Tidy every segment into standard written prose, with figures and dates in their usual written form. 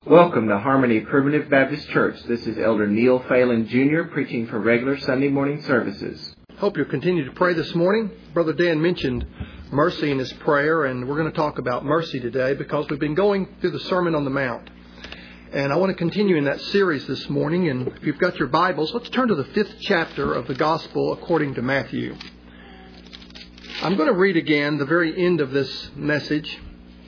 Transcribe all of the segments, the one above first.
Welcome to Harmony Primitive Baptist Church. This is Elder Neil Phelan Jr. preaching for regular Sunday morning services. Hope you'll continue to pray this morning. Brother Dan mentioned mercy in his prayer, and we're going to talk about mercy today because we've been going through the Sermon on the Mount. And I want to continue in that series this morning. And if you've got your Bibles, let's turn to the 5th chapter of the Gospel according to Matthew. I'm going to read again the very end of this message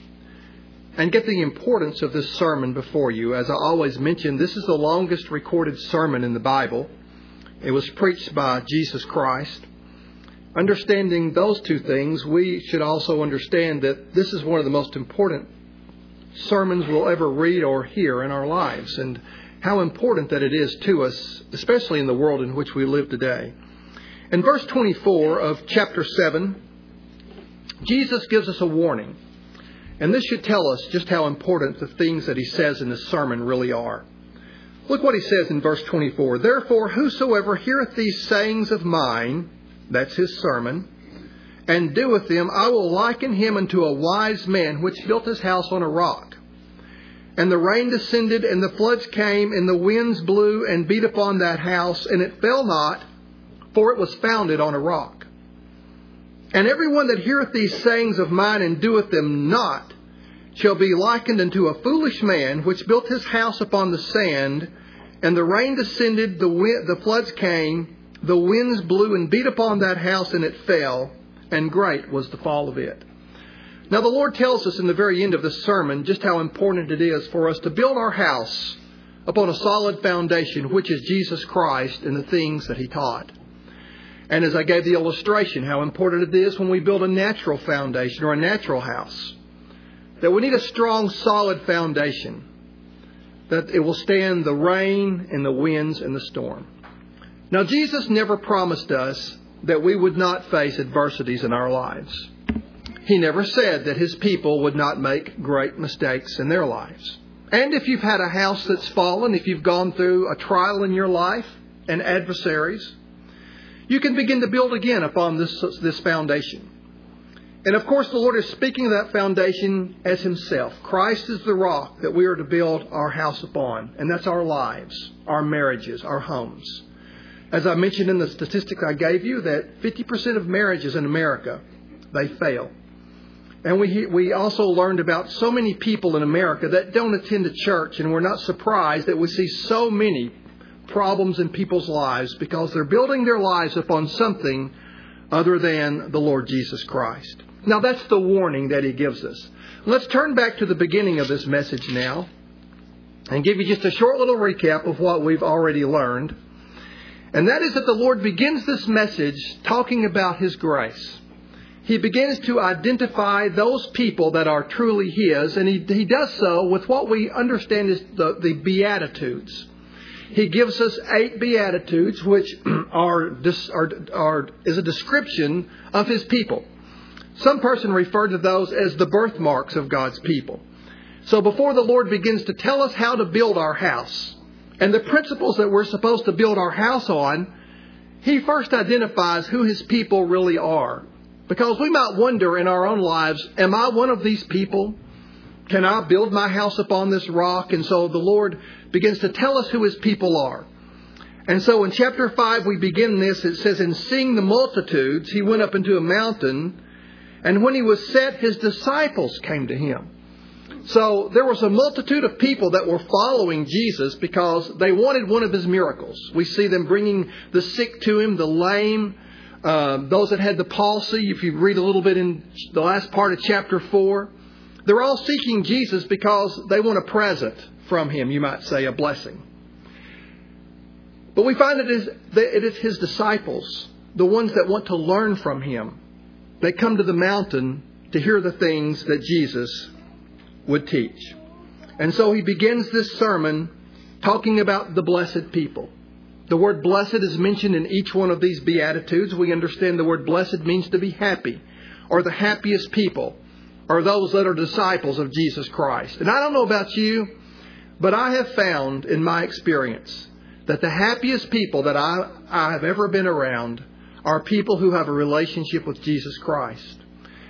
and get the importance of this sermon before you. As I always mention, this is the longest recorded sermon in the Bible. It was preached by Jesus Christ. Understanding those two things, we should also understand that this is one of the most important sermons we'll ever read or hear in our lives, and how important that it is to us, especially in the world in which we live today. In verse 24 of chapter 7, Jesus gives us a warning. And this should tell us just how important the things that he says in the sermon really are. Look what he says in verse 24. Therefore, whosoever heareth these sayings of mine, that's his sermon, and doeth them, I will liken him unto a wise man which built his house on a rock. And the rain descended, and the floods came, and the winds blew and beat upon that house, and it fell not, for it was founded on a rock. And everyone that heareth these sayings of mine and doeth them not shall be likened unto a foolish man which built his house upon the sand, and the rain descended, the floods came, the winds blew and beat upon that house, and it fell, and great was the fall of it. Now the Lord tells us in the very end of this sermon just how important it is for us to build our house upon a solid foundation, which is Jesus Christ and the things that He taught. And as I gave the illustration, how important it is when we build a natural foundation or a natural house, that we need a strong, solid foundation, that it will stand the rain and the winds and the storm. Now, Jesus never promised us that we would not face adversities in our lives. He never said that His people would not make great mistakes in their lives. And if you've had a house that's fallen, if you've gone through a trial in your life and adversaries, you can begin to build again upon this foundation. And of course, the Lord is speaking of that foundation as Himself. Christ is the rock that we are to build our house upon. And that's our lives, our marriages, our homes. As I mentioned in the statistics I gave you, that 50% of marriages in America, they fail. And we also learned about so many people in America that don't attend a church. And we're not surprised that we see so many problems in people's lives because they're building their lives upon something other than the Lord Jesus Christ. Now that's the warning that He gives us. Let's turn back to the beginning of this message now and give you just a short little recap of what we've already learned. And that is that the Lord begins this message talking about His grace. He begins to identify those people that are truly His, and He does so with what we understand is the Beatitudes. He gives us 8 Beatitudes, which is a description of His people. Some person referred to those as the birthmarks of God's people. So before the Lord begins to tell us how to build our house and the principles that we're supposed to build our house on, He first identifies who His people really are. Because we might wonder in our own lives, am I one of these people? Can I build my house upon this rock? And so the Lord begins to tell us who His people are. And so in chapter 5 we begin this. It says, and seeing the multitudes, He went up into a mountain, and when He was set, His disciples came to Him. So there was a multitude of people that were following Jesus because they wanted one of His miracles. We see them bringing the sick to Him, the lame, those that had the palsy. If you read a little bit in the last part of chapter 4, they're all seeking Jesus because they want a present from Him, you might say, a blessing. But we find that it is His disciples, the ones that want to learn from Him, that come to the mountain to hear the things that Jesus would teach. And so He begins this sermon talking about the blessed people. The word blessed is mentioned in each one of these Beatitudes. We understand the word blessed means to be happy, or the happiest people, or those that are disciples of Jesus Christ. And I don't know about you, but I have found in my experience that the happiest people that I have ever been around are people who have a relationship with Jesus Christ.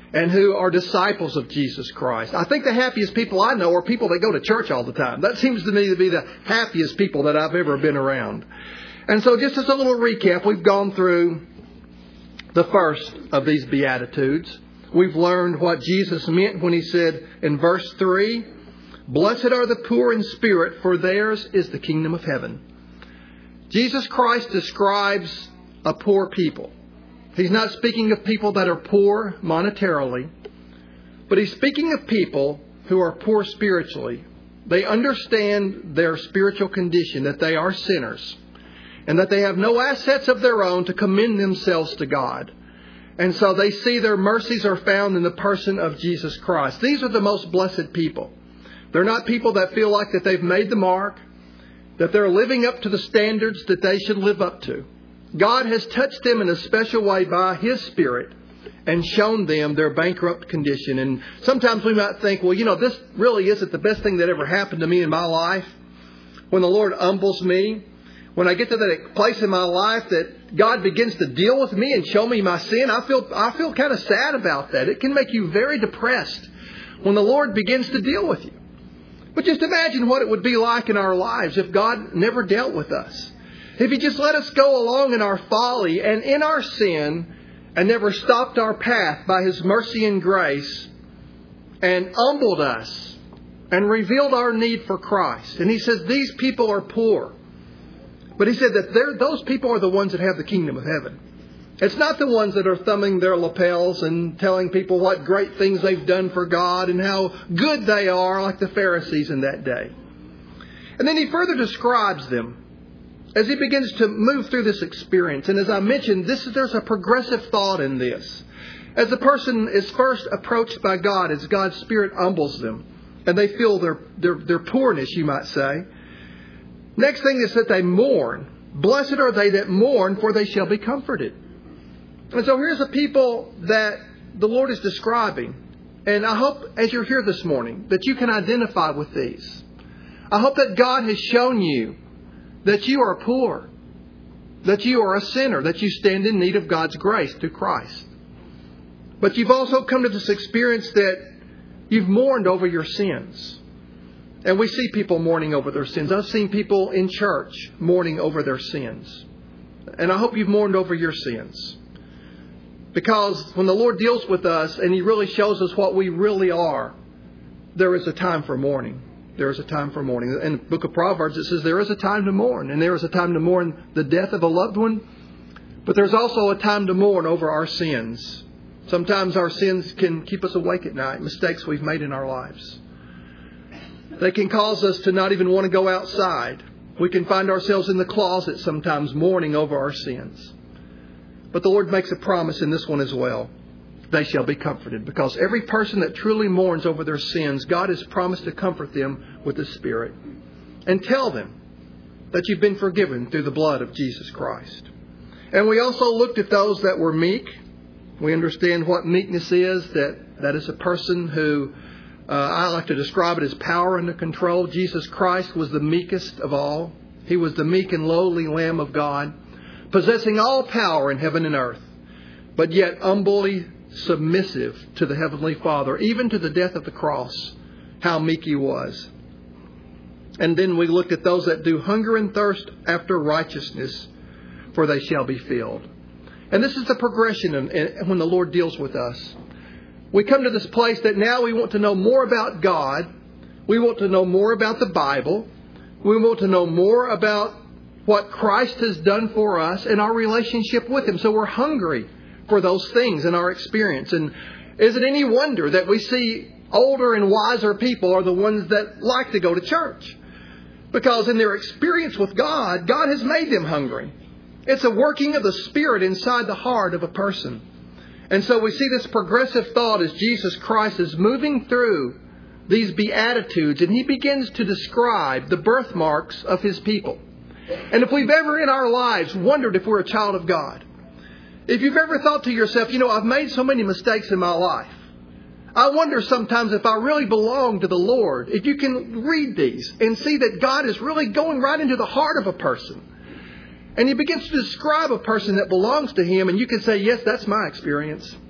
and who are disciples of Jesus Christ. I think the happiest people I know are people that go to church all the time. That seems to me to be the happiest people that I've ever been around. And so just as a little recap, we've gone through the first of these Beatitudes. We've learned what Jesus meant when He said in verse 3, "Blessed are the poor in spirit, for theirs is the kingdom of heaven." Jesus Christ describes a poor people. He's not speaking of people that are poor monetarily, but He's speaking of people who are poor spiritually. They understand their spiritual condition, that they are sinners, and that they have no assets of their own to commend themselves to God. And so they see their mercies are found in the person of Jesus Christ. These are the most blessed people. They're not people that feel like that they've made the mark, that they're living up to the standards that they should live up to. God has touched them in a special way by His Spirit and shown them their bankrupt condition. And sometimes we might think, well, this really isn't the best thing that ever happened to me in my life. When the Lord humbles me, when I get to that place in my life that God begins to deal with me and show me my sin, I feel kind of sad about that. It can make you very depressed when the Lord begins to deal with you. But just imagine what it would be like in our lives if God never dealt with us. If He just let us go along in our folly and in our sin and never stopped our path by His mercy and grace and humbled us and revealed our need for Christ. And He says these people are poor. But He said that those people are the ones that have the kingdom of heaven. It's not the ones that are thumbing their lapels and telling people what great things they've done for God and how good they are, like the Pharisees in that day. And then He further describes them as He begins to move through this experience. And as I mentioned, there's a progressive thought in this. As a person is first approached by God, as God's Spirit humbles them, and they feel their poorness, you might say. Next thing is that they mourn. Blessed are they that mourn, for they shall be comforted. And so here's a people that the Lord is describing. And I hope as you're here this morning that you can identify with these. I hope that God has shown you that you are poor, that you are a sinner, that you stand in need of God's grace through Christ. But you've also come to this experience that you've mourned over your sins. And we see people mourning over their sins. I've seen people in church mourning over their sins. And I hope you've mourned over your sins. Because when the Lord deals with us and He really shows us what we really are, there is a time for mourning. There is a time for mourning. In the book of Proverbs it says there is a time to mourn. And there is a time to mourn the death of a loved one. But there's also a time to mourn over our sins. Sometimes our sins can keep us awake at night. Mistakes we've made in our lives. They can cause us to not even want to go outside. We can find ourselves in the closet sometimes mourning over our sins. But the Lord makes a promise in this one as well. They shall be comforted. Because every person that truly mourns over their sins, God has promised to comfort them with His Spirit. And tell them that you've been forgiven through the blood of Jesus Christ. And we also looked at those that were meek. We understand what meekness is. That is a person who, I like to describe it as power under control. Jesus Christ was the meekest of all. He was the meek and lowly Lamb of God, possessing all power in heaven and earth, but yet humbly submissive to the Heavenly Father, even to the death of the cross, how meek He was. And then we looked at those that do hunger and thirst after righteousness, for they shall be filled. And this is the progression when the Lord deals with us. We come to this place that now we want to know more about God. We want to know more about the Bible. We want to know more about what Christ has done for us and our relationship with Him. So we're hungry for those things in our experience. And is it any wonder that we see older and wiser people are the ones that like to go to church? Because in their experience with God, God has made them hungry. It's a working of the Spirit inside the heart of a person. And so we see this progressive thought as Jesus Christ is moving through these Beatitudes, and He begins to describe the birthmarks of His people. And if we've ever in our lives wondered if we're a child of God, if you've ever thought to yourself, I've made so many mistakes in my life. I wonder sometimes if I really belong to the Lord. If you can read these and see that God is really going right into the heart of a person. And He begins to describe a person that belongs to Him, and you can say, yes, that's my experience.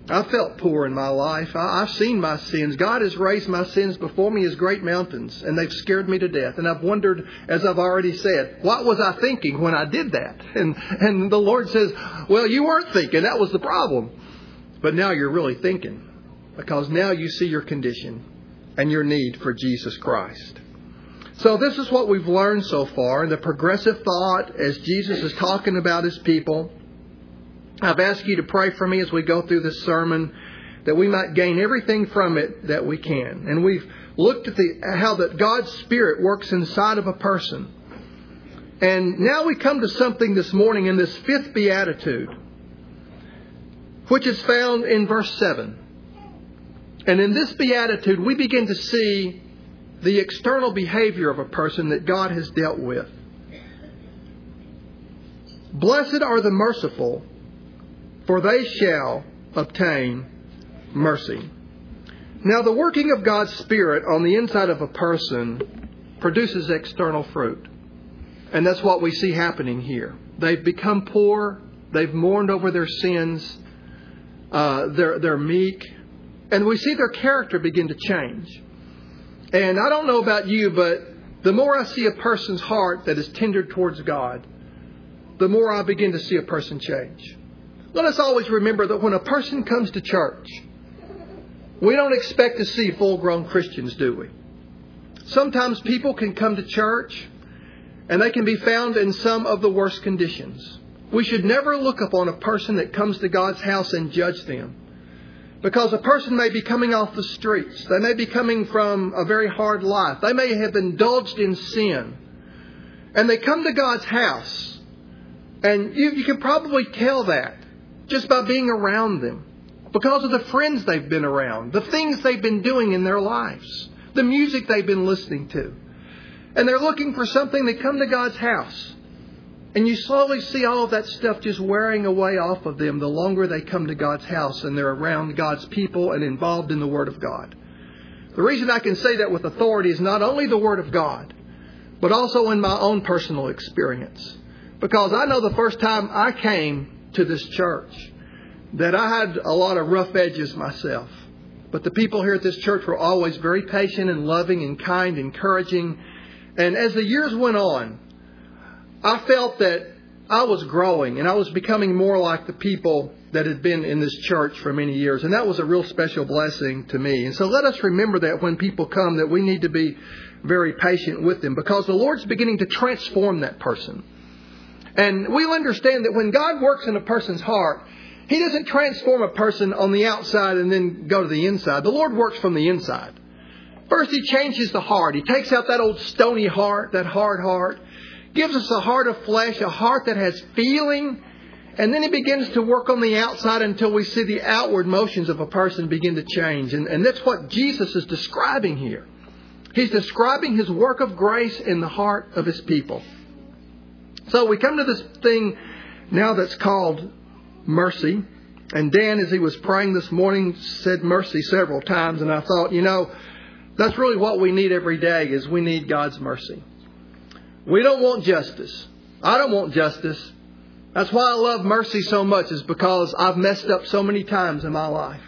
I felt poor in my life. I've seen my sins. God has raised my sins before me as great mountains, and they've scared me to death. And I've wondered, as I've already said, what was I thinking when I did that? And the Lord says, well, you weren't thinking. That was the problem. But now you're really thinking, because now you see your condition and your need for Jesus Christ. So this is what we've learned so far in the progressive thought as Jesus is talking about His people. I've asked you to pray for me as we go through this sermon, that we might gain everything from it that we can. And we've looked at how that God's Spirit works inside of a person. And now we come to something this morning in this fifth beatitude, which is found in verse 7. And in this beatitude, we begin to see the external behavior of a person that God has dealt with. Blessed are the merciful, for they shall obtain mercy. Now, the working of God's Spirit on the inside of a person produces external fruit. And that's what we see happening here. They've become poor. They've mourned over their sins. They're meek. And we see their character begin to change. And I don't know about you, but the more I see a person's heart that is tendered towards God, the more I begin to see a person change. Let us always remember that when a person comes to church, we don't expect to see full-grown Christians, do we? Sometimes people can come to church and they can be found in some of the worst conditions. We should never look upon a person that comes to God's house and judge them. Because a person may be coming off the streets. They may be coming from a very hard life. They may have indulged in sin. And they come to God's house. And you can probably tell that just by being around them. Because of the friends they've been around. The things they've been doing in their lives. The music they've been listening to. And they're looking for something. They come to God's house. And you slowly see all of that stuff just wearing away off of them the longer they come to God's house and they're around God's people and involved in the Word of God. The reason I can say that with authority is not only the Word of God, but also in my own personal experience. Because I know the first time I came to this church that I had a lot of rough edges myself. But the people here at this church were always very patient and loving and kind, encouraging. And as the years went on, I felt that I was growing and I was becoming more like the people that had been in this church for many years. And that was a real special blessing to me. And so let us remember that when people come, that we need to be very patient with them, because the Lord's beginning to transform that person. And we'll understand that when God works in a person's heart, He doesn't transform a person on the outside and then go to the inside. The Lord works from the inside. First, He changes the heart. He takes out that old stony heart, that hard heart. Gives us a heart of flesh, a heart that has feeling. And then He begins to work on the outside until we see the outward motions of a person begin to change. And that's what Jesus is describing here. He's describing His work of grace in the heart of His people. So we come to this thing now that's called mercy. And Dan, as he was praying this morning, said mercy several times. And I thought, that's really what we need every day, is we need God's mercy. We don't want justice. I don't want justice. That's why I love mercy so much, is because I've messed up so many times in my life.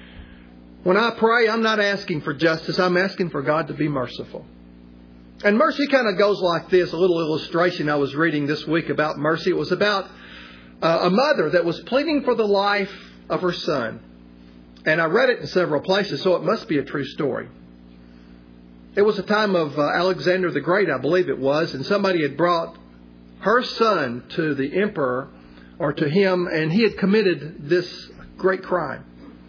When I pray, I'm not asking for justice. I'm asking for God to be merciful. And mercy kind of goes like this. A little illustration I was reading this week about mercy. It was about a mother that was pleading for the life of her son. And I read it in several places, so it must be a true story. It was a time of Alexander the Great, I believe it was, and somebody had brought her son to the emperor, or to him, and he had committed this great crime.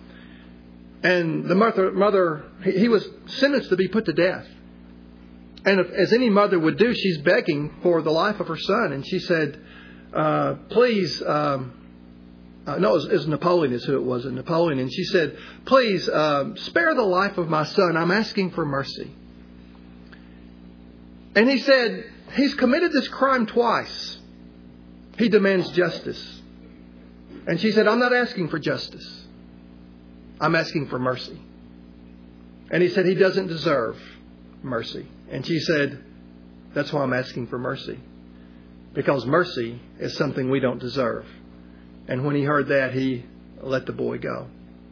And the mother, he was sentenced to be put to death. And as any mother would do, she's begging for the life of her son. And she said, please, no, it was Napoleon is who it was, Napoleon. And she said, please, spare the life of my son. I'm asking for mercy. And he said, he's committed this crime twice. He demands justice. And she said, I'm not asking for justice. I'm asking for mercy. And he said, he doesn't deserve mercy. And she said, that's why I'm asking for mercy. Because mercy is something we don't deserve. And when he heard that, he let the boy go.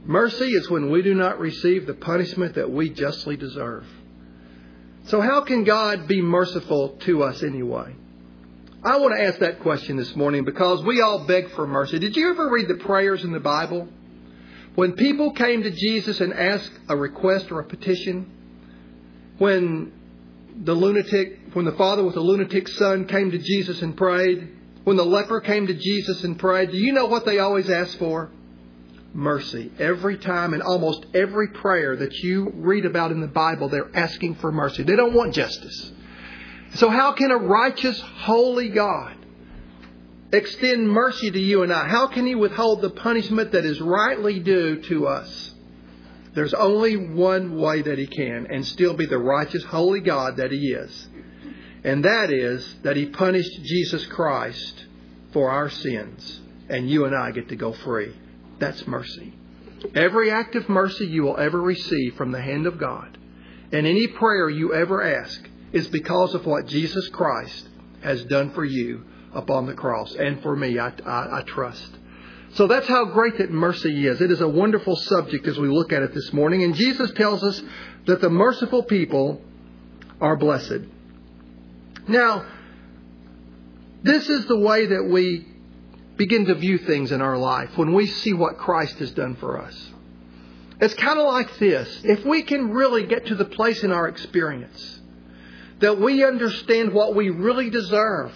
Mercy is when we do not receive the punishment that we justly deserve. So how can God be merciful to us anyway? I want to ask that question this morning because we all beg for mercy. Did you ever read the prayers in the Bible? When people came to Jesus and asked a request or a petition, when the father with the lunatic son came to Jesus and prayed, when the leper came to Jesus and prayed, do you know what they always asked for? Mercy. Every time, in almost every prayer that you read about in the Bible, they're asking for mercy. They don't want justice. So how can a righteous, holy God extend mercy to you and I? How can He withhold the punishment that is rightly due to us? There's only one way that He can and still be the righteous, holy God that He is. And that is that He punished Jesus Christ for our sins. And you and I get to go free. That's mercy. Every act of mercy you will ever receive from the hand of God, and any prayer you ever ask, is because of what Jesus Christ has done for you upon the cross. And for me, I trust. So that's how great that mercy is. It is a wonderful subject as we look at it this morning. And Jesus tells us that the merciful people are blessed. Now, this is the way that we begin to view things in our life when we see what Christ has done for us. It's kind of like this. If we can really get to the place in our experience that we understand what we really deserve,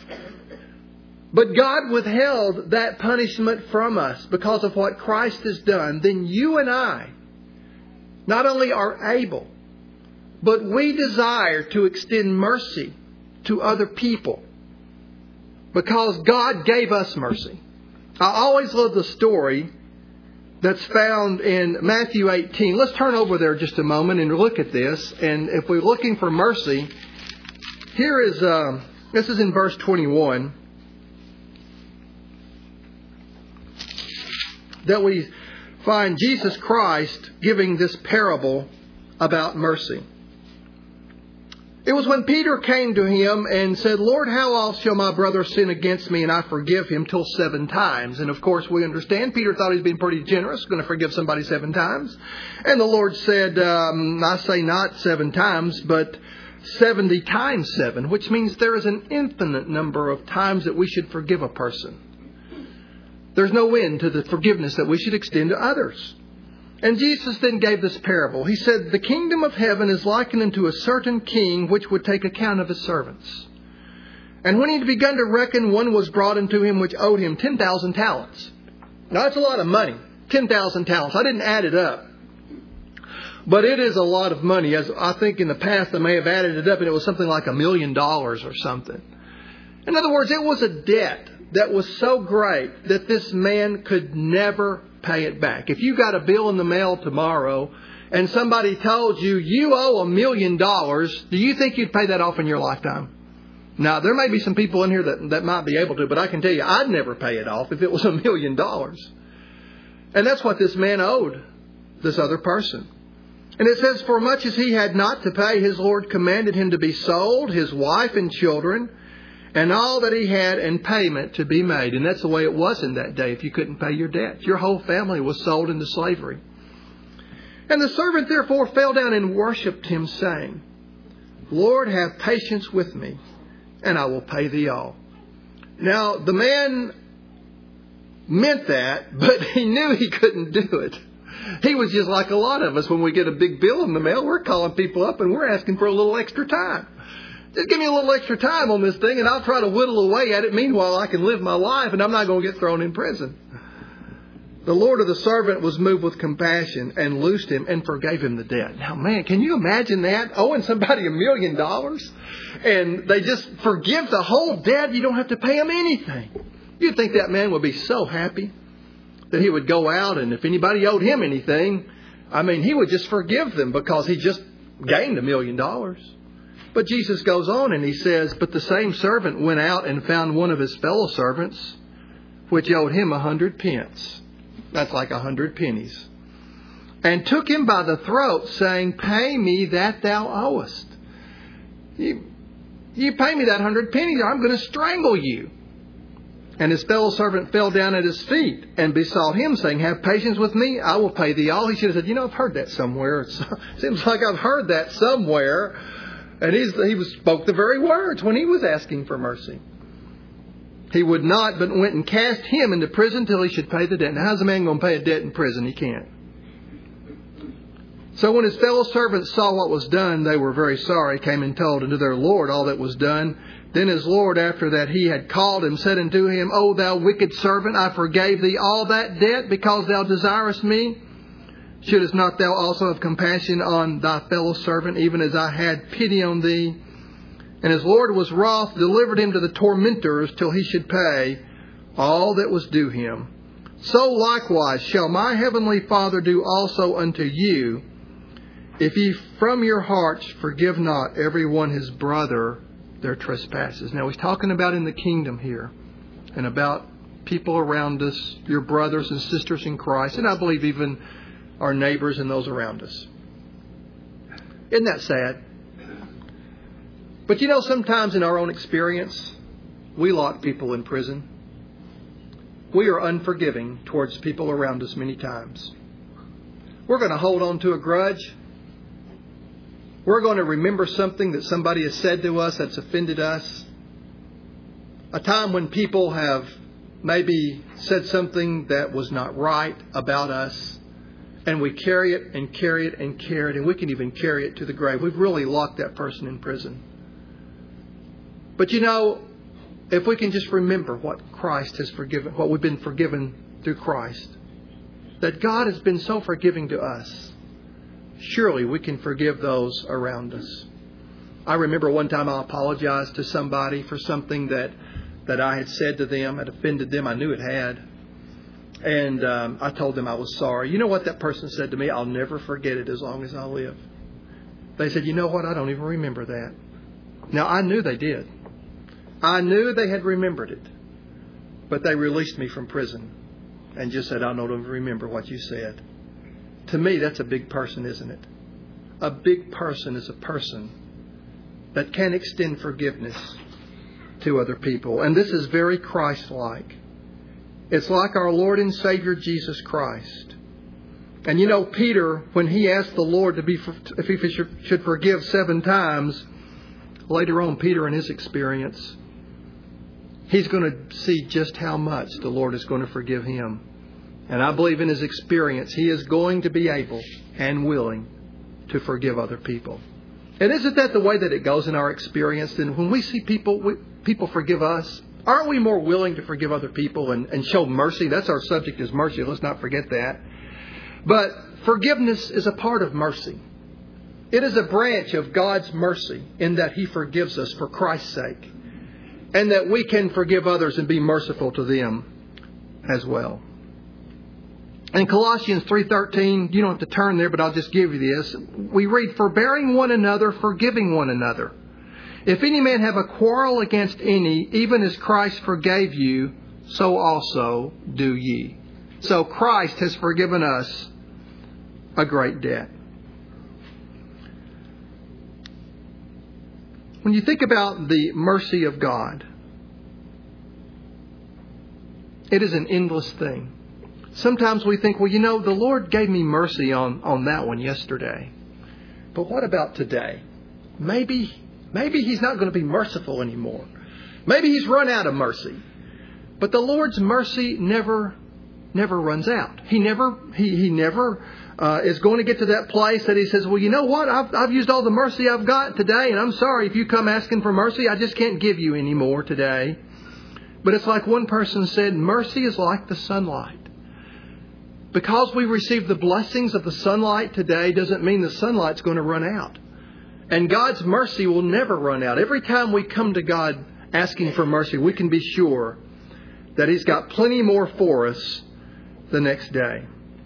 but God withheld that punishment from us because of what Christ has done, then you and I not only are able, but we desire to extend mercy to other people because God gave us mercy. I always love the story that's found in Matthew 18. Let's turn over there just a moment and look at this. And if we're looking for mercy, here is, this is in verse 21, that we find Jesus Christ giving this parable about mercy. It was when Peter came to Him and said, Lord, how else shall my brother sin against me and I forgive him till 7 times? And of course we understand Peter thought he's been pretty generous, going to forgive somebody 7 times. And the Lord said, I say not 7 times, but 70 times 7, which means there is an infinite number of times that we should forgive a person. There's no end to the forgiveness that we should extend to others. And Jesus then gave this parable. He said, the kingdom of heaven is likened unto a certain king which would take account of his servants. And when he had begun to reckon, one was brought unto him which owed him 10,000 talents. Now that's a lot of money. 10,000 talents. I didn't add it up. But it is a lot of money. As I think in the past I may have added it up and it was something like $1 million or something. In other words, it was a debt that was so great that this man could never pay it back. If you got a bill in the mail tomorrow and somebody told you you owe $1 million, do you think you'd pay that off in your lifetime? Now, there may be some people in here that might be able to, but I can tell you I'd never pay it off if it was $1 million. And that's what this man owed this other person. And it says, for much as he had not to pay, his Lord commanded him to be sold, his wife and children, and all that he had in payment to be made. And that's the way it was in that day if you couldn't pay your debt. Your whole family was sold into slavery. And the servant therefore fell down and worshipped him, saying, Lord, have patience with me, and I will pay thee all. Now, the man meant that, but he knew he couldn't do it. He was just like a lot of us. When we get a big bill in the mail, we're calling people up and we're asking for a little extra time. Just give me a little extra time on this thing and I'll try to whittle away at it. Meanwhile, I can live my life and I'm not going to get thrown in prison. The Lord of the servant was moved with compassion and loosed him and forgave him the debt. Now, man, can you imagine that? Owing somebody $1 million and they just forgive the whole debt. You don't have to pay them anything. You'd think that man would be so happy that he would go out and if anybody owed him anything, he would just forgive them because he just gained $1 million. But Jesus goes on and he says, but the same servant went out and found one of his fellow servants, which owed him 100 pence. That's like 100 pennies. And took him by the throat, saying, pay me that thou owest. You pay me that 100 pennies or I'm going to strangle you. And his fellow servant fell down at his feet and besought him, saying, have patience with me, I will pay thee all. He should have said, I've heard that somewhere. It seems like I've heard that somewhere. And he spoke the very words when he was asking for mercy. He would not, but went and cast him into prison till he should pay the debt. Now, how's a man going to pay a debt in prison? He can't. So when his fellow servants saw what was done, they were very sorry, came and told unto their Lord all that was done. Then his Lord, after that he had called him, said unto him, O thou wicked servant, I forgave thee all that debt, because thou desirest me. Shouldest not thou also have compassion on thy fellow servant, even as I had pity on thee? And his Lord was wroth, delivered him to the tormentors, till he should pay all that was due him. So likewise shall my heavenly Father do also unto you, if ye from your hearts forgive not every one his brother their trespasses. Now he's talking about in the kingdom here, and about people around us, your brothers and sisters in Christ, and I believe even our neighbors and those around us. Isn't that sad? But sometimes in our own experience, we lock people in prison. We are unforgiving towards people around us many times. We're going to hold on to a grudge. We're going to remember something that somebody has said to us that's offended us. A time when people have maybe said something that was not right about us. And we carry it and carry it and carry it. And we can even carry it to the grave. We've really locked that person in prison. But if we can just remember what Christ has forgiven, what we've been forgiven through Christ, that God has been so forgiving to us, surely we can forgive those around us. I remember one time I apologized to somebody for something that I had said to them, had offended them. I knew it had. And I told them I was sorry. You know what that person said to me? I'll never forget it as long as I live. They said, you know what? I don't even remember that. Now, I knew they did. I knew they had remembered it. But they released me from prison and just said, I don't even remember what you said. To me, that's a big person, isn't it? A big person is a person that can extend forgiveness to other people. And this is very Christ-like. It's like our Lord and Savior Jesus Christ. And Peter, when he asked the Lord if he should forgive 7 times, later on, Peter in his experience, he's going to see just how much the Lord is going to forgive him. And I believe in his experience, he is going to be able and willing to forgive other people. And isn't that the way that it goes in our experience? And when we see people forgive us, aren't we more willing to forgive other people and show mercy? That's our subject, is mercy. Let's not forget that. But forgiveness is a part of mercy. It is a branch of God's mercy in that he forgives us for Christ's sake. And that we can forgive others and be merciful to them as well. In Colossians 3:13, you don't have to turn there, but I'll just give you this. We read, forbearing one another, forgiving one another. If any man have a quarrel against any, even as Christ forgave you, so also do ye. So Christ has forgiven us a great debt. When you think about the mercy of God, it is an endless thing. Sometimes we think, well, the Lord gave me mercy on that one yesterday. But what about today? Maybe he's not going to be merciful anymore. Maybe he's run out of mercy. But the Lord's mercy never runs out. He never is going to get to that place that he says, well, you know what? I've used all the mercy I've got today, and I'm sorry if you come asking for mercy. I just can't give you any more today. But it's like one person said, mercy is like the sunlight. Because we receive the blessings of the sunlight today doesn't mean the sunlight's going to run out. And God's mercy will never run out. Every time we come to God asking for mercy, we can be sure that he's got plenty more for us the next day.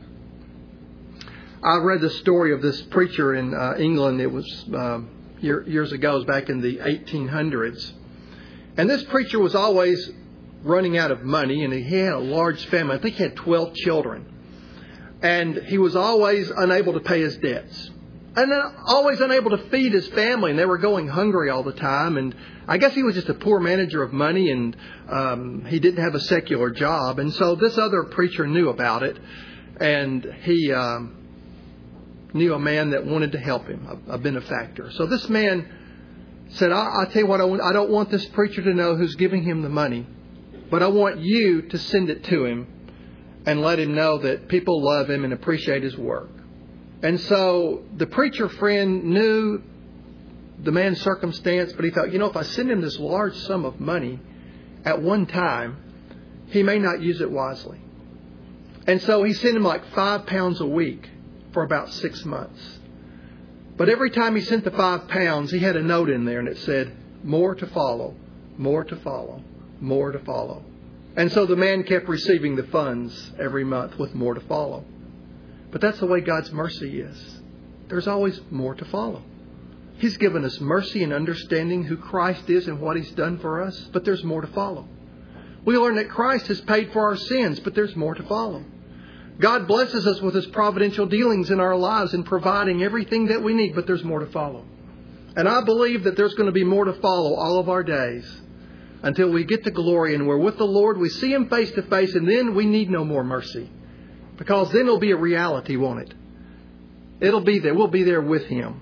I read the story of this preacher in England. It was years ago, it was back in the 1800s. And this preacher was always running out of money, and he had a large family. I think he had 12 children. And he was always unable to pay his debts. And then always unable to feed his family, and they were going hungry all the time. And I guess he was just a poor manager of money, and he didn't have a secular job. And so this other preacher knew about it, and he knew a man that wanted to help him, a benefactor. So this man said, I'll tell you what, I don't want this preacher to know who's giving him the money, but I want you to send it to him and let him know that people love him and appreciate his work. And so the preacher friend knew the man's circumstance, but he thought, if I send him this large sum of money at one time, he may not use it wisely. And so he sent him like £5 a week for about 6 months. But every time he sent the £5, he had a note in there and it said, more to follow, more to follow, more to follow. And so the man kept receiving the funds every month with more to follow. But that's the way God's mercy is. There's always more to follow. He's given us mercy and understanding who Christ is and what He's done for us, but there's more to follow. We learn that Christ has paid for our sins, but there's more to follow. God blesses us with His providential dealings in our lives and providing everything that we need, but there's more to follow. And I believe that there's going to be more to follow all of our days until we get to glory and we're with the Lord. We see Him face to face, and then we need no more mercy. Because then it'll be a reality, won't it? It'll be there. We'll be there with Him.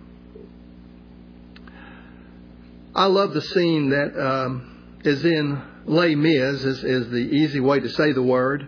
I love the scene that is in Les Mis, is the easy way to say the word.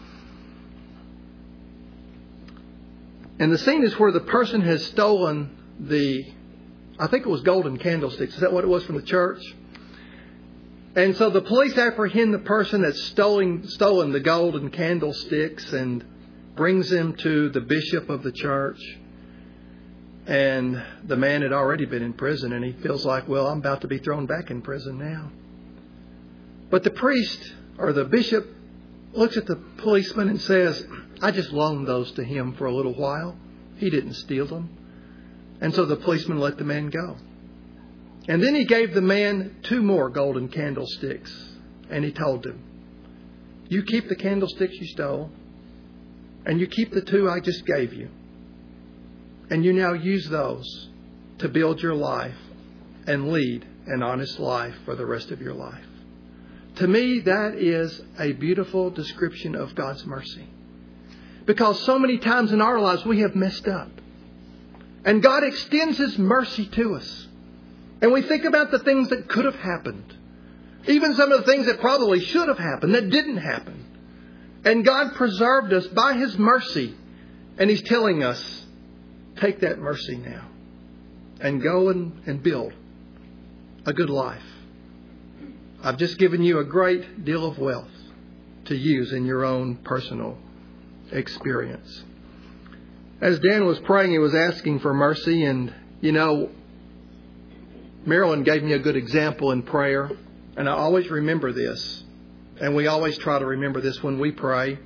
And the scene is where the person has stolen I think it was golden candlesticks. Is that what it was from the church? And so the police apprehend the person that's stolen the golden candlesticks and brings him to the bishop of the church. And the man had already been in prison, and he feels like, well, I'm about to be thrown back in prison now. But the priest or the bishop looks at the policeman and says, I just loaned those to him for a little while. He didn't steal them. And so the policeman let the man go. And then he gave the man 2 more golden candlesticks. And he told him, you keep the candlesticks you stole. And you keep the 2 I just gave you. And you now use those to build your life and lead an honest life for the rest of your life. To me, that is a beautiful description of God's mercy. Because so many times in our lives we have messed up. And God extends His mercy to us. And we think about the things that could have happened. Even some of the things that probably should have happened that didn't happen. And God preserved us by His mercy. And He's telling us, take that mercy now and go and build a good life. I've just given you a great deal of wealth to use in your own personal experience. As Dan was praying, he was asking for mercy. And, Marilyn gave me a good example in prayer. And I always remember this. And we always try to remember this when we pray.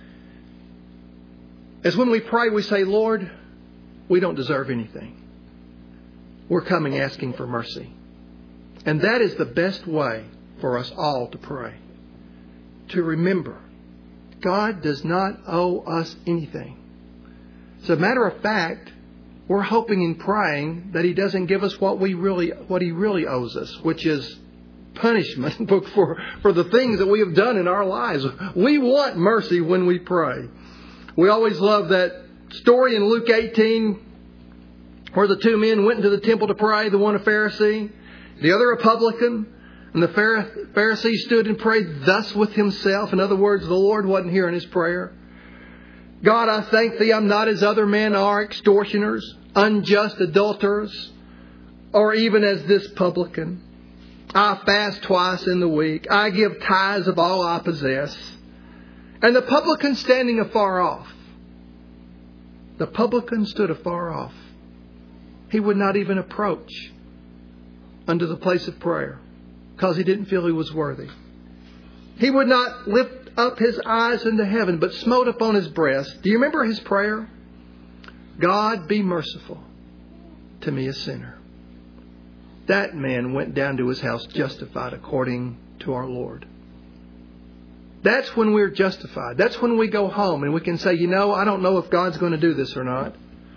As when we pray, we say, Lord, we don't deserve anything. We're coming asking for mercy. And that is the best way for us all to pray. To remember, God does not owe us anything. As a matter of fact, we're hoping and praying that He doesn't give us what He really owes us, which is punishment for the things that we have done in our lives. We want mercy when we pray. We always love that story in Luke 18 where the 2 men went into the temple to pray, the one a Pharisee, the other a publican. And the Pharisee stood and prayed thus with himself. In other words, the Lord wasn't hearing his prayer. God, I thank Thee I'm not as other men are, extortioners, unjust adulterers, or even as this publican. I fast twice in the week. I give tithes of all I possess. And the publican standing afar off. The publican stood afar off. He would not even approach unto the place of prayer because he didn't feel he was worthy. He would not lift up his eyes into heaven, but smote upon his breast. Do you remember his prayer? God, be merciful to me, a sinner. That man went down to his house justified according to our Lord. That's when we're justified. That's when we go home and we can say, I don't know if God's going to do this or not.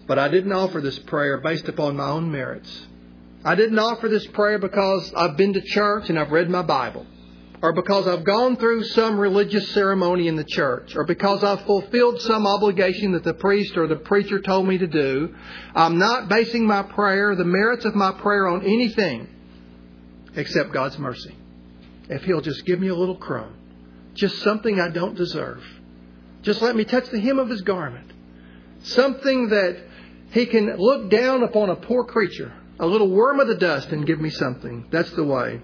But I didn't offer this prayer based upon my own merits. I didn't offer this prayer because I've been to church and I've read my Bible, or because I've gone through some religious ceremony in the church, or because I've fulfilled some obligation that the priest or the preacher told me to do. I'm not basing my prayer, the merits of my prayer, on anything except God's mercy. If He'll just give me a little crumb, just something I don't deserve. Just let me touch the hem of His garment. Something that He can look down upon a poor creature, a little worm of the dust, and give me something. That's the way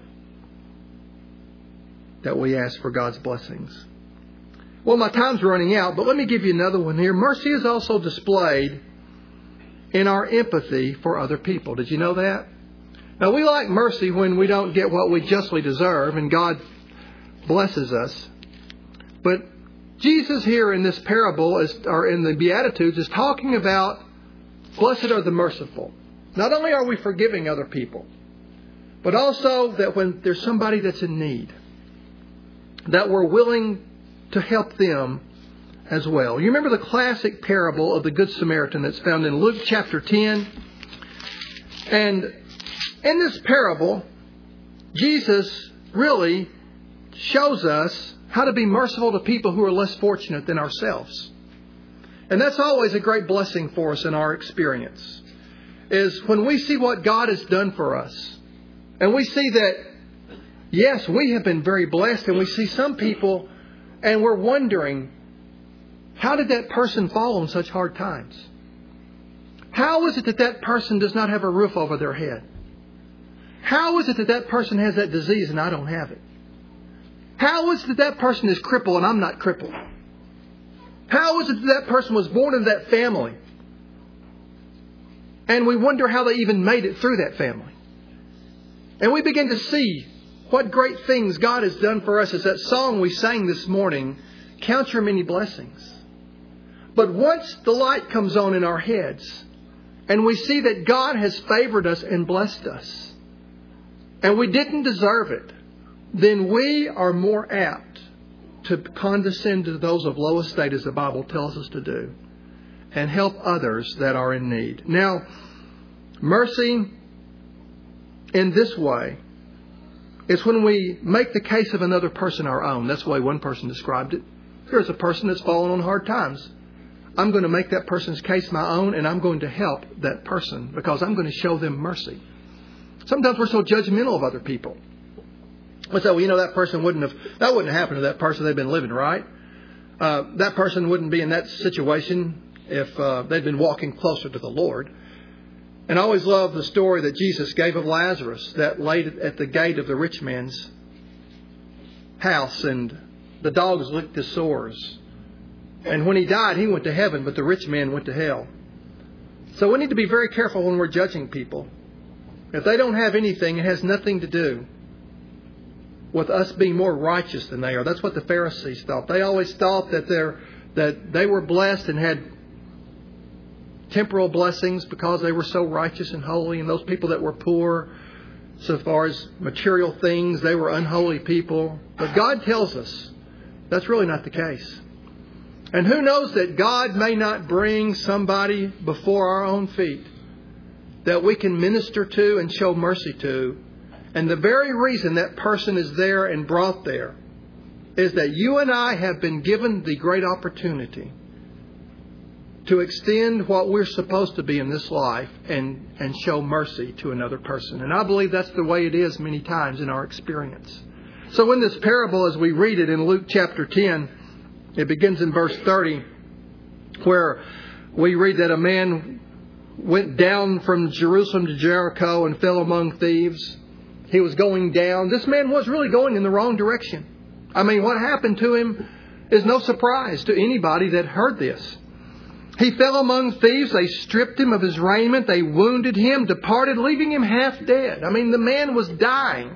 that we ask for God's blessings. Well, my time's running out, but let me give you another one here. Mercy is also displayed in our empathy for other people. Did you know that? Now, we like mercy when we don't get what we justly deserve, and God blesses us. But Jesus here in this parable, or in the Beatitudes, is talking about blessed are the merciful. Not only are we forgiving other people, but also that when there's somebody that's in need, that we're willing to help them as well. You remember the classic parable of the Good Samaritan that's found in Luke chapter 10? And in this parable, Jesus really shows us how to be merciful to people who are less fortunate than ourselves. And that's always a great blessing for us in our experience, is when we see what God has done for us. And we see that, yes, we have been very blessed, and we see some people and we're wondering, how did that person fall on such hard times? How is it that that person does not have a roof over their head? How is it that that person has that disease and I don't have it? How is it that that person is crippled and I'm not crippled? How is it that that person was born into that family? And we wonder how they even made it through that family. And we begin to see what great things God has done for us. As that song we sang this morning, count your many blessings. But once the light comes on in our heads, and we see that God has favored us and blessed us, and we didn't deserve it, then we are more apt to condescend to those of low estate, as the Bible tells us to do, and help others that are in need. Now, mercy in this way is when we make the case of another person our own. That's the way one person described it. Here's a person that's fallen on hard times. I'm going to make that person's case my own, and I'm going to help that person because I'm going to show them mercy. Sometimes we're so judgmental of other people. We say, well, that person wouldn't have happened to that person. They've been living right. That person wouldn't be in that situation if they'd been walking closer to the Lord. And I always love the story that Jesus gave of Lazarus that laid at the gate of the rich man's house, and the dogs licked his sores. And when he died, he went to heaven, but the rich man went to hell. So we need to be very careful when we're judging people. If they don't have anything, it has nothing to do with us being more righteous than they are. That's what the Pharisees thought. They always thought that they were blessed and had temporal blessings because they were so righteous and holy. And those people that were poor, so far as material things, they were unholy people. But God tells us that's really not the case. And who knows that God may not bring somebody before our own feet that we can minister to and show mercy to. And the very reason that person is there and brought there is that you and I have been given the great opportunity to extend what we're supposed to be in this life and show mercy to another person. And I believe that's the way it is many times in our experience. So in this parable, as we read it in Luke chapter 10, it begins in verse 30, where we read that a man went down from Jerusalem to Jericho and fell among thieves. He was going down. This man was really going in the wrong direction. I mean, what happened to him is no surprise to anybody that heard this. He fell among thieves. They stripped him of his raiment. They wounded him, departed, leaving him half dead. I mean, the man was dying.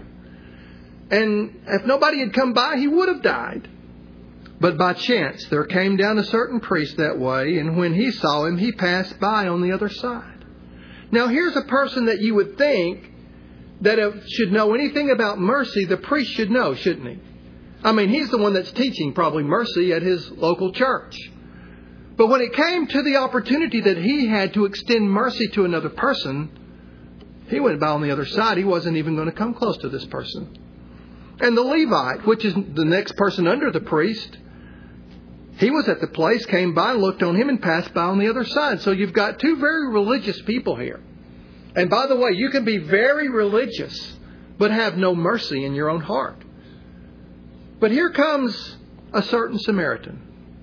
And if nobody had come by, he would have died. But by chance, there came down a certain priest that way, and when he saw him, he passed by on the other side. Now, here's a person that you would think that should know anything about mercy. The priest should know, shouldn't he? I mean, he's the one that's teaching probably mercy at his local church. But when it came to the opportunity that he had to extend mercy to another person, he went by on the other side. He wasn't even going to come close to this person. And the Levite, which is the next person under the priest, he was at the place, came by and looked on him and passed by on the other side. So you've got two very religious people here. And by the way, you can be very religious, but have no mercy in your own heart. But here comes a certain Samaritan.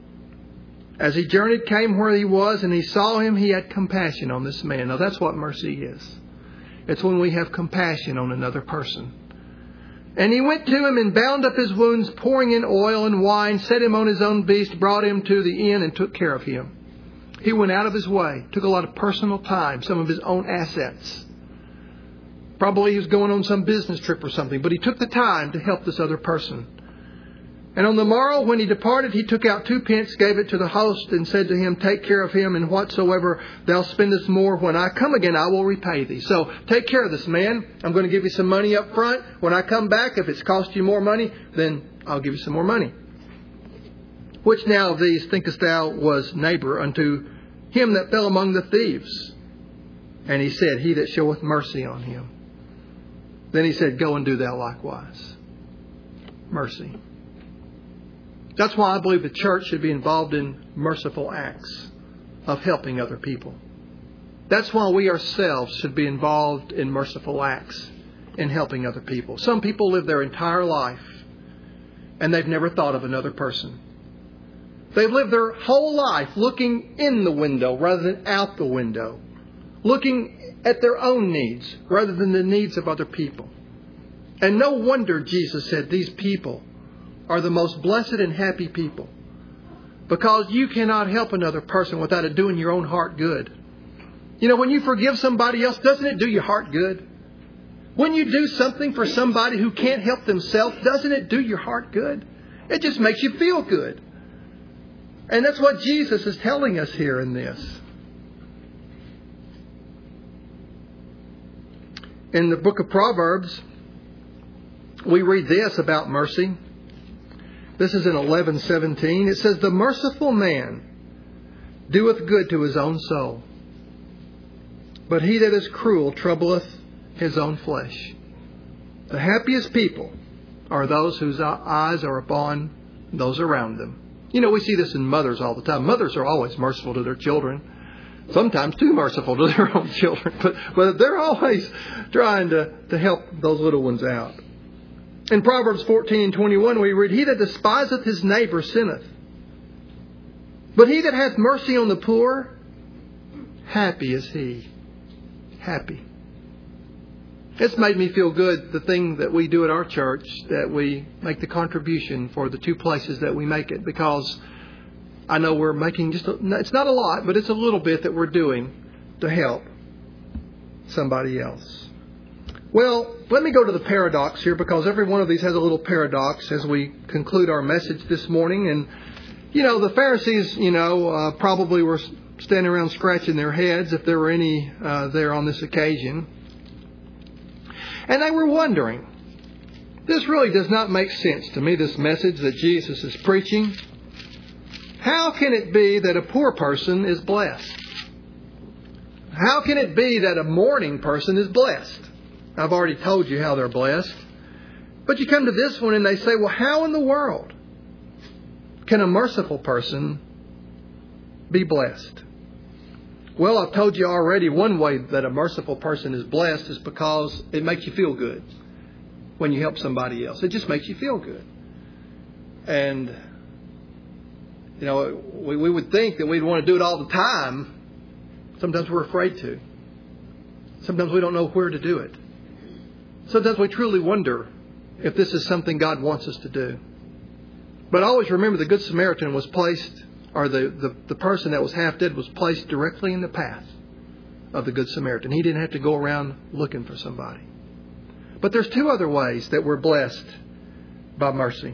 As he journeyed, came where he was, and he saw him, he had compassion on this man. Now that's what mercy is. It's when we have compassion on another person. And he went to him and bound up his wounds, pouring in oil and wine, set him on his own beast, brought him to the inn, and took care of him. He went out of his way, took a lot of personal time, some of his own assets. Probably he was going on some business trip or something, but he took the time to help this other person. And on the morrow, when he departed, he took out 2 pence, gave it to the host, and said to him, take care of him, and whatsoever thou spendest more, when I come again, I will repay thee. So take care of this man. I'm going to give you some money up front. When I come back, if it's cost you more money, then I'll give you some more money. Which now of these thinkest thou was neighbor unto him that fell among the thieves? And he said, he that showeth mercy on him. Then he said, go and do thou likewise. Mercy. That's why I believe the church should be involved in merciful acts of helping other people. That's why we ourselves should be involved in merciful acts in helping other people. Some people live their entire life and they've never thought of another person. They've lived their whole life looking in the window rather than out the window. Looking at their own needs rather than the needs of other people. And no wonder Jesus said these people are the most blessed and happy people. Because you cannot help another person without it doing your own heart good. You know, when you forgive somebody else, doesn't it do your heart good? When you do something for somebody who can't help themselves, doesn't it do your heart good? It just makes you feel good. And that's what Jesus is telling us here in this. In the book of Proverbs, we read this about mercy. This is in 11:17. It says, the merciful man doeth good to his own soul, but he that is cruel troubleth his own flesh. The happiest people are those whose eyes are upon those around them. You know, we see this in mothers all the time. Mothers are always merciful to their children. Sometimes too merciful to their own children. But they're always trying to help those little ones out. In Proverbs 14:21 we read, he that despiseth his neighbor sinneth. But he that hath mercy on the poor, happy is he. Happy. It's made me feel good, the thing that we do at our church, that we make the contribution for the 2 places that we make it. Because I know we're making it's not a lot, but it's a little bit that we're doing to help somebody else. Well, let me go to the paradox here, because every one of these has a little paradox as we conclude our message this morning. And, you know, the Pharisees, probably were standing around scratching their heads, if there were any there on this occasion. And they were wondering, this really does not make sense to me, this message that Jesus is preaching. How can it be that a poor person is blessed? How can it be that a mourning person is blessed? I've already told you how they're blessed. But you come to this one and they say, well, how in the world can a merciful person be blessed? Well, I've told you already, one way that a merciful person is blessed is because it makes you feel good when you help somebody else. It just makes you feel good. And, we would think that we'd want to do it all the time. Sometimes we're afraid to. Sometimes we don't know where to do it. Sometimes we truly wonder if this is something God wants us to do. But always remember, the Good Samaritan was placed, or the person that was half dead was placed directly in the path of the Good Samaritan. He didn't have to go around looking for somebody. But there's 2 other ways that we're blessed by mercy.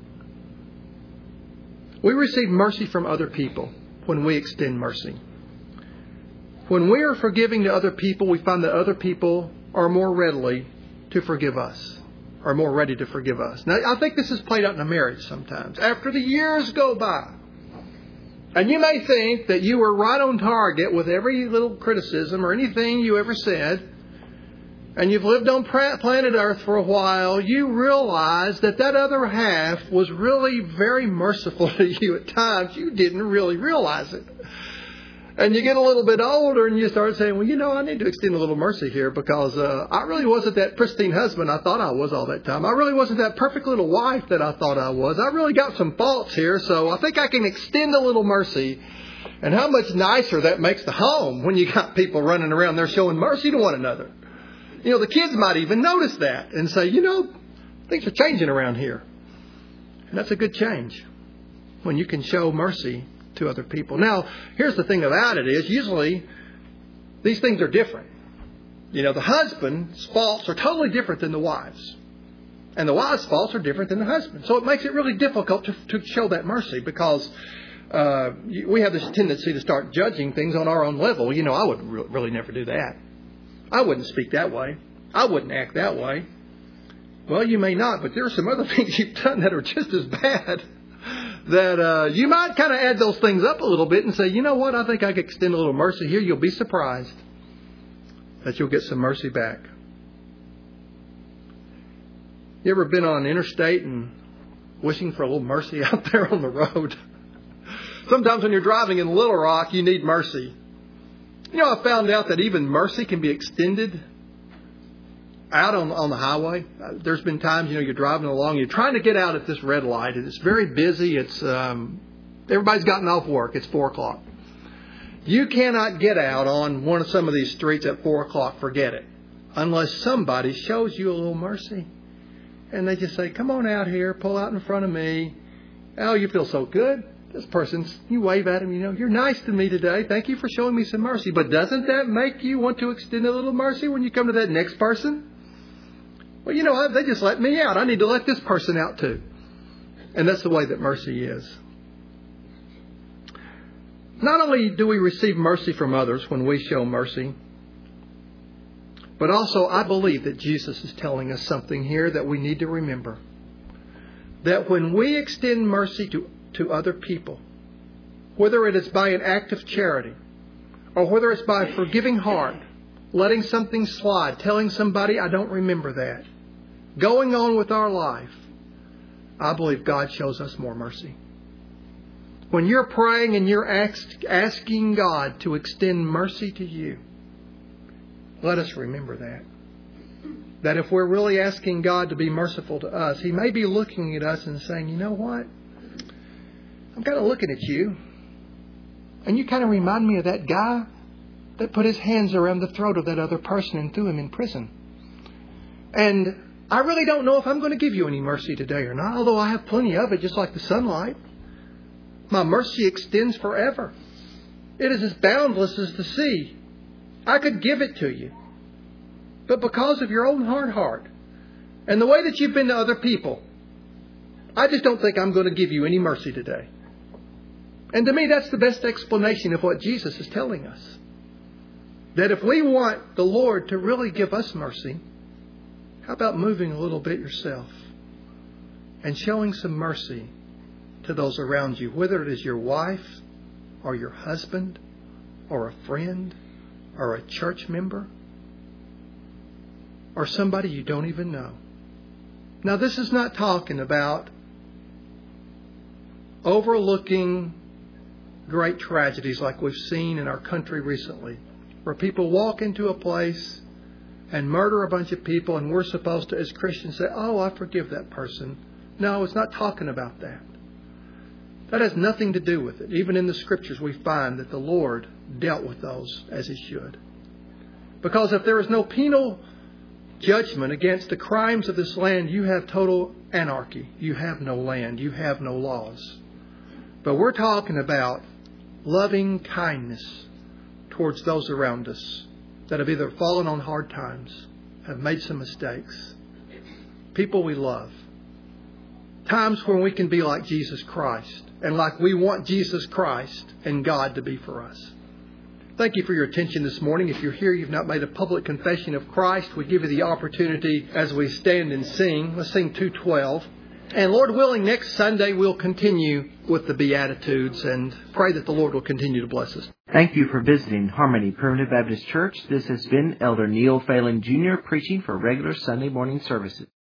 We receive mercy from other people when we extend mercy. When we are forgiving to other people, we find that other people are more readily to forgive us, are more ready to forgive us. Now, I think this is played out in a marriage sometimes. After the years go by, And you may think that you were right on target with every little criticism or anything you ever said, and you've lived on planet Earth for a while, you realize that that other half was really very merciful to you at times. You didn't really realize it. And you get a little bit older and you start saying, well, I need to extend a little mercy here because I really wasn't that pristine husband I thought I was all that time. I really wasn't that perfect little wife that I thought I was. I really got some faults here, so I think I can extend a little mercy. And how much nicer that makes the home when you got people running around there showing mercy to one another. The kids might even notice that and say, things are changing around here. And that's a good change when you can show mercy to other people. Now, here's the thing about it is usually these things are different. The husband's faults are totally different than the wife's. And the wife's faults are different than the husband. So it makes it really difficult to show that mercy because we have this tendency to start judging things on our own level. I would really never do that. I wouldn't speak that way. I wouldn't act that way. Well, you may not, but there are some other things you've done that are just as bad that you might kind of add those things up a little bit and say, you know what, I think I could extend a little mercy here. You'll be surprised that you'll get some mercy back. You ever been on an interstate and wishing for a little mercy out there on the road? Sometimes when you're driving in Little Rock, you need mercy. I found out that even mercy can be extended out on the highway. There's been times, you're driving along, you're trying to get out at this red light, and it's very busy. It's everybody's gotten off work. It's 4 o'clock. You cannot get out on some of these streets at 4 o'clock. Forget it. Unless somebody shows you a little mercy. And they just say, come on out here, pull out in front of me. Oh, you feel so good. This person's, you wave at him, you're nice to me today. Thank you for showing me some mercy. But doesn't that make you want to extend a little mercy when you come to that next person? Well, they just let me out. I need to let this person out too. And that's the way that mercy is. Not only do we receive mercy from others when we show mercy, but also I believe that Jesus is telling us something here that we need to remember. That when we extend mercy to other people, whether it is by an act of charity or whether it's by a forgiving heart, letting something slide, telling somebody, I don't remember that, going on with our life, I believe God shows us more mercy. When you're praying and you're asking God to extend mercy to you, let us remember that. That if we're really asking God to be merciful to us, He may be looking at us and saying, you know what? I'm kind of looking at you, and you kind of remind me of that guy that put his hands around the throat of that other person and threw him in prison. And I really don't know if I'm going to give you any mercy today or not, although I have plenty of it, just like the sunlight. My mercy extends forever. It is as boundless as the sea. I could give it to you. But because of your own hard heart and the way that you've been to other people, I just don't think I'm going to give you any mercy today. And to me, that's the best explanation of what Jesus is telling us. That if we want the Lord to really give us mercy, how about moving a little bit yourself and showing some mercy to those around you, whether it is your wife or your husband or a friend or a church member or somebody you don't even know. Now, this is not talking about overlooking great tragedies like we've seen in our country recently, where people walk into a place and murder a bunch of people, and we're supposed to, as Christians, say, oh, I forgive that person. No, it's not talking about that. That has nothing to do with it. Even in the Scriptures, we find that the Lord dealt with those as He should. Because if there is no penal judgment against the crimes of this land, you have total anarchy. You have no land. You have no laws. But we're talking about loving kindness towards those around us that have either fallen on hard times, have made some mistakes, people we love. Times when we can be like Jesus Christ and like we want Jesus Christ and God to be for us. Thank you for your attention this morning. If you're here, you've not made a public confession of Christ, we give you the opportunity as we stand and sing. Let's sing 212. And Lord willing, next Sunday we'll continue with the Beatitudes and pray that the Lord will continue to bless us. Thank you for visiting Harmony Primitive Baptist Church. This has been Elder Neil Phelan Jr. preaching for regular Sunday morning services.